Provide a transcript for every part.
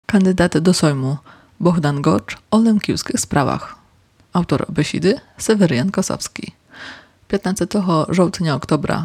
Kandydat do Sejmu Bohdan Gocz o lękiwskich sprawach. Autor besiedy Seweryjan Kosowski. 15 żołtnia-oktobra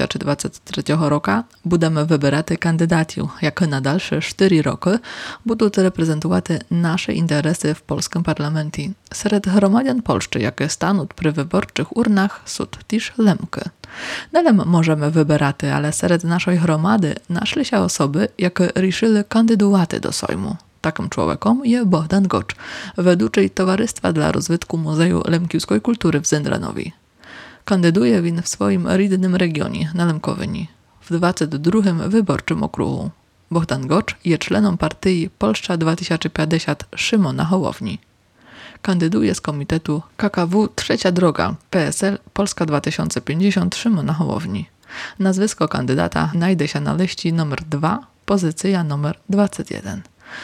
2023 roku budeme вибирати кандидатів, які на дальше 4 роки будуть reprezentować nasze interesy w polskim parlamencie. Серед громадян Польщі, які стануть при wyborczych urnach, są też Lemki. Dalej możemy wybierać, ale серед naszej gromady naszli się osoby, jakie решили kandydować do Sejmu. Takim człowiekiem jest Bohdan Gocz, ведучий Towarzystwa dla Rozwitku Muzeum Lemkiwskiej Kultury w Zendranowie. Kandyduje він w swoim rідnym regionie, na Lemkowyni, w 22. wyborczym okrugu. Bohdan Gocz jest członem partii Polska 2050 Szymona Hołowni. Kandyduje z komitetu KKW Trzecia Droga PSL Polska 2050 Szymona Hołowni. Nazwisko kandydata znajdzie się na liście numer 2, pozycja numer 21.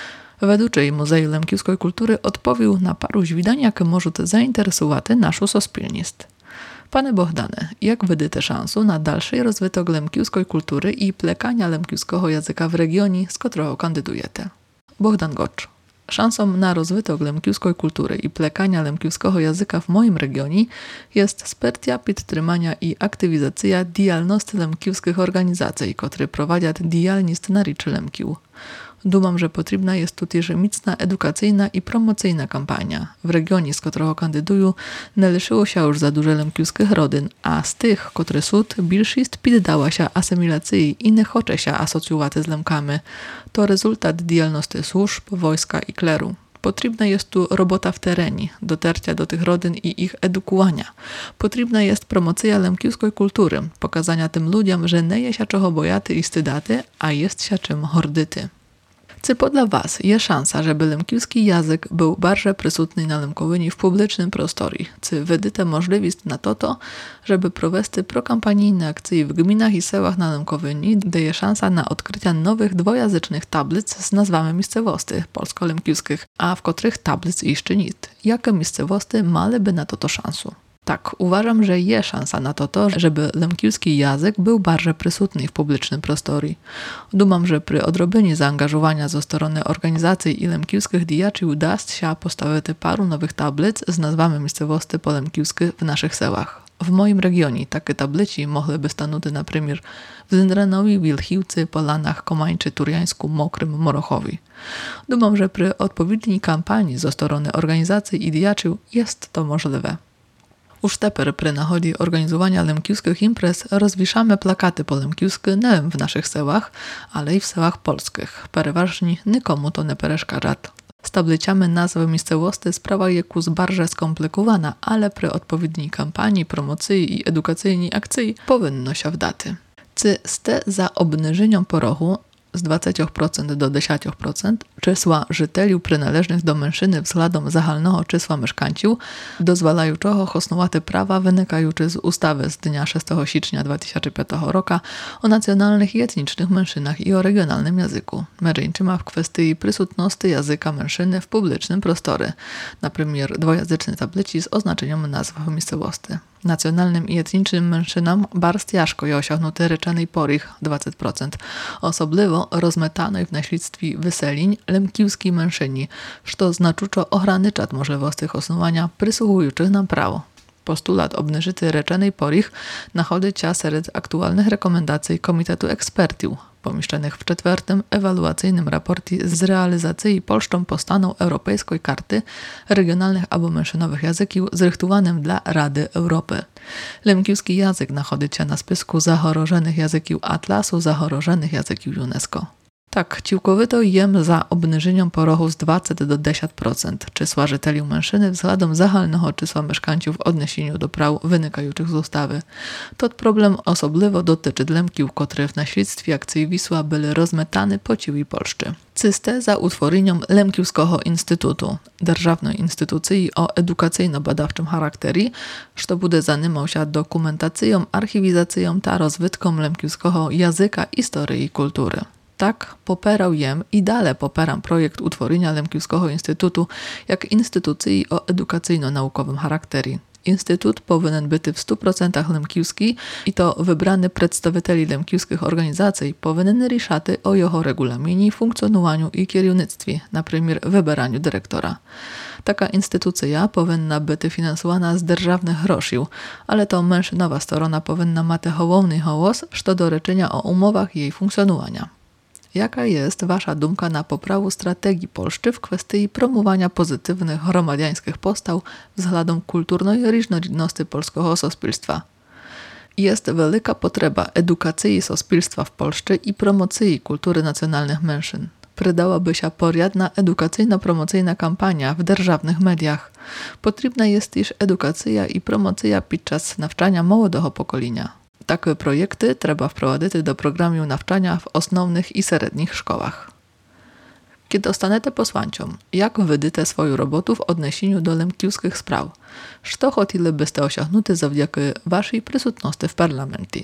Ведучий Muzeum Lemkiwskiej Kultury odpowiedział na paru zwidań, jakie możуть zainteresować naszą suspilність. Panie Bohdane, jak widzicie szansę na dalszy rozwój lemkiwskiej kultury i plekania lemkiwskiego języka w regionie, z którego kandydujecie? Bohdan Gocz. Szansą na rozwój lemkiwskiej kultury i plekania lemkiwskiego języka w moim regionie jest wsparcie, podtrzymania i aktywizacja działalności lemkiwskich organizacji, które prowadzą działalność na rzecz Lemkiw. Dumam, że potrzebna jest tu też mocna edukacyjna i promocyjna kampania. W regionie, z którego kandyduję, nie liczyło się już za dużo lemkiwskich rodzin, a z tych, które są, większość poddała się asymilacji i nie chce się asocjować z Lemkami. To rezultat działalności służb, wojska i kleru. Potrzebna jest tu robota w terenie, dotarcia do tych rodzin i ich edukowania. Potrzebna jest promocja lemkiwskiej kultury, pokazania tym ludziom, że nie jest się czego bojaty i stydaty, a jest się czym hordyty. Czy dla was jest szansa, żeby lemkiwski język był bardziej przysutny na Lemkowyni w publicznym prostorze? Czy widzicie możliwość na to, żeby prowadzić prokampanijne akcje w gminach i sełach na Lemkowyni, gdzie jest szansa na odkrycie nowych dwojęzycznych tablic z nazwami miejscowości polsko-lemkiwskich, a w których tablic jeszcze nie? Jakie miejscowości miałyby na to szansę? Tak, uważam, że jest szansa na to, żeby lemkiwski język był bardziej przysutny w publicznym prostorze. Dumam, że przy odrobieniu zaangażowania ze strony organizacji i lemkiwskich działaczy uda się postawić paru nowych tablic z nazwami miejscowości polemkiwskich w naszych sełach. W moim regionie takie tablice mogłyby stanąć na przykład w Zendranowie, Wilchiwcy, Polanach, Komańczy, Turjańsku, Mokrym, Morochowi. Dumam, że przy odpowiedniej kampanii ze strony organizacji i działaczy jest to możliwe. Już teraz przy nachodzie organizowania lemkiwskich imprez rozwieszamy plakaty polemkiwskie nie w naszych sełach, ale i w sełach polskich. Przeważnie nikomu to nie przeszkadza. Z tablicami nazwy miejscowości sprawa jest bardziej skomplikowana, ale przy odpowiedniej kampanii, promocji i edukacyjnej akcji powinno się wdać. Czy ste za obniżeniem porochu z 20% do 10% czysła żyteli przynależnych do mężczyzny względem zahalnego czysła mieszkańców dozwalają hosnowate prawa wynikające z ustawy z dnia 6 sierpnia 2005 roku o nacjonalnych i etnicznych mężczyznach i o regionalnym języku. Mężczyzna w kwestii przysutności języka mężczyzny w publicznym prostorze, na przykład dwojęzyczne tablice z oznaczeniem nazw miejscowości. Nacjonalnym i etnicznym mężczyznom bardzo ciężko jest osiągnąć ryczanej porich 20%, osobliwo rozmetanej w naśledztwie wyseliń lemkiwskiej mężczyźni, co znacząco ogranicza możliwości osnowania przysługujących nam prawo. Postulat obniżyty ryczanej porich nachodzi się wśród aktualnych rekomendacji Komitetu Ekspertów, pomieszczonych w 4. ewaluacyjnym raporcie z realizacji Polską postaną Europejskiej Karty Regionalnych albo Mężczyznowych Języków zrychtowanym dla Rady Europy. Lemkiwski język nachodzi się na spisku zachorożonych języków Atlasu zachorożonych języków UNESCO. Tak, całkowito jem za obniżeniem porochu z 20 do 10% czysła żyteli mężczyzny względem zahalnego czysła mieszkańców w odniesieniu do praw wynikających z ustawy. To problem osobliwo dotyczy Lemkiw, które w naśledztwie akcji Wisła były rozmetane po całej Polsce. Cyste za utworzeniem Lemkiwskiego Instytutu, державnej instytucji o edukacyjno-badawczym charakterze, co będzie zajmował się dokumentacją, archiwizacją ta rozwitką lemkiwskiego języka, historii i kultury. Tak, popierał jem i dalej popieram projekt utworzenia Lemkiwskiego Instytutu jak instytucji o edukacyjno-naukowym charakterze. Instytut powinien być w 100% lemkiewski i to wybrany przedstawicieli lemkiewskich organizacji powinien ryszać o jeho regulaminie, funkcjonowaniu i kierownictwie, np. wybieraniu dyrektora. Taka instytucja powinna być finansowana z державnych groszy, ale to mężczyznowa strona powinna mieć główny głos, co do reczenia o umowach jej funkcjonowania. Jaka jest wasza dumka na poprawę strategii Polski w kwestii promowania pozytywnych gromadiańskich postaw względem kulturnej różnorodności polskiego społeczeństwa? Jest wielka potrzeba edukacji społeczeństwa w Polsce i promocji kultury nacjonalnych mężczyzn. Przydałaby się porядna edukacyjno-promocyjna kampania w державnych mediach. Potrzebna jest też edukacja i promocja podczas nawczania młodego pokolenia. Takie projekty trzeba wprowadzić do programu nawczania w osnovnych i średnich szkołach. Kiedy ostanete posłańcom, jak wydyte swoją robotę w odniesieniu do lemkiewskich spraw? Co chcielibyście osiągnąć zawdzięki waszej przysutności w parlamencie?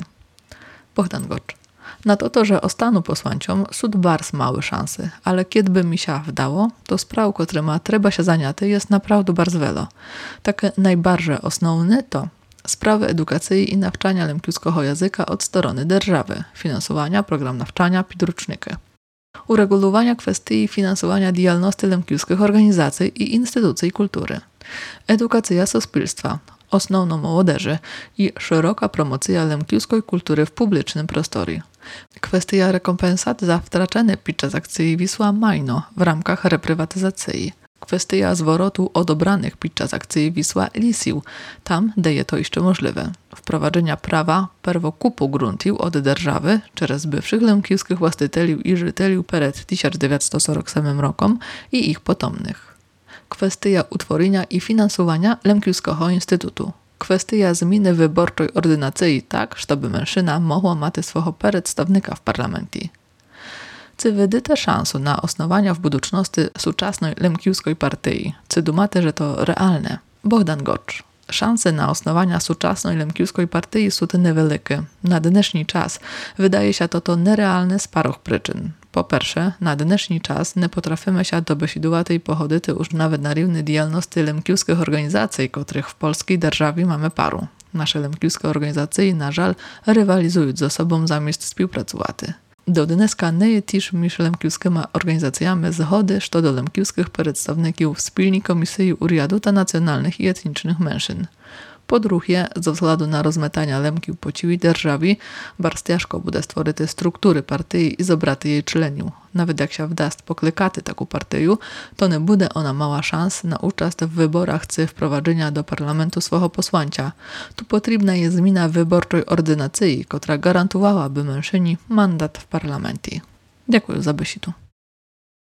Bohdan Gocz. Na to, że ostanu posłańcom, są bardzo małe szanse, ale kiedy by mi się wdało, to spraw, którymi trzeba się zająć, jest naprawdę bardzo wiele. Takie najbardziej osnovne to sprawy edukacji i nawczania lemkiewskiego języka od strony держawy, finansowania, program nawczania, podręczniki. Uregulowania kwestii finansowania działalności lemkiewskich organizacji i instytucji kultury. Edukacja społeczeństwa, osnovno młodzieży i szeroka promocja lemkiewskiej kultury w publicznym prostorze. Kwestia rekompensat za wtraczane podczas akcji Wisła Majno w ramach reprywatyzacji. Kwestia zwrotu odebranych podczas akcji Wisła Lisił, tam, gdzie jest to jeszcze możliwe. Wprowadzenia prawa pierwokupu gruntów od держawy przez bywszych lemkiewskich właścicieli i życieli przed 1947 rokiem i ich potomnych. Kwestia utworzenia i finansowania Lemkiewskiego Instytutu. Kwestia zmiany wyborczej ordynacji tak, żeby mężczyzna mogła mieć swojego przedstawnika w parlamencie. Czy widzicie szansę na osnowania w budżetności współczesnej lemkiewskiej partii? Czy dumate, że to realne? Bohdan Gocz. Szanse na osnowania współczesnej lemkiewskiej partii są niewielkie. Na dnešní czas wydaje się to nierealne z paru przyczyn. Po pierwsze, na dnešní czas nie potrafimy się dobesidować i pochodzić już nawet na równi działalności lemkiewskich organizacji, których w polskiej держawie mamy paru. Nasze lemkiewskie organizacje, na żal, rywalizują ze sobą zamiast współpracować. Do dneska nie jest też między lemkiewskimi organizacjami zgody, co do lemkiewskich przedstawników wspólnej Komisji Uriadu ta Nacjonalnych i Etnicznych Mężczyzn. Po drugie, ze względu na rozmetania lemkiów po całej держawie, bardzo ciężko będzie stworzyć struktury partii i zebrać jej członków. Nawet jak się wdaсть poklikać taką partię, to nie będzie ona mała szans na uczest w wyborach czy wprowadzenia do parlamentu swojego posłańca. Tu potrzebna jest zmiana wyborczej ordynacji, która gwarantowałaby mężczyźni mandat w parlamencie. Dziękuję za besidu.